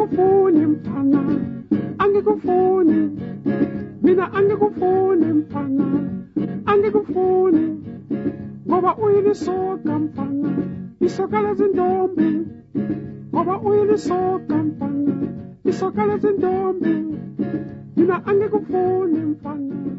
angikufuni mfana, angikufuni, mina angikufuni mfana, angikufuni, ngoba uyilisoka mfana, isoka lezintombi, ngoba uyilisoka mfana, isoka lezintombi, mina angikufuni mfana.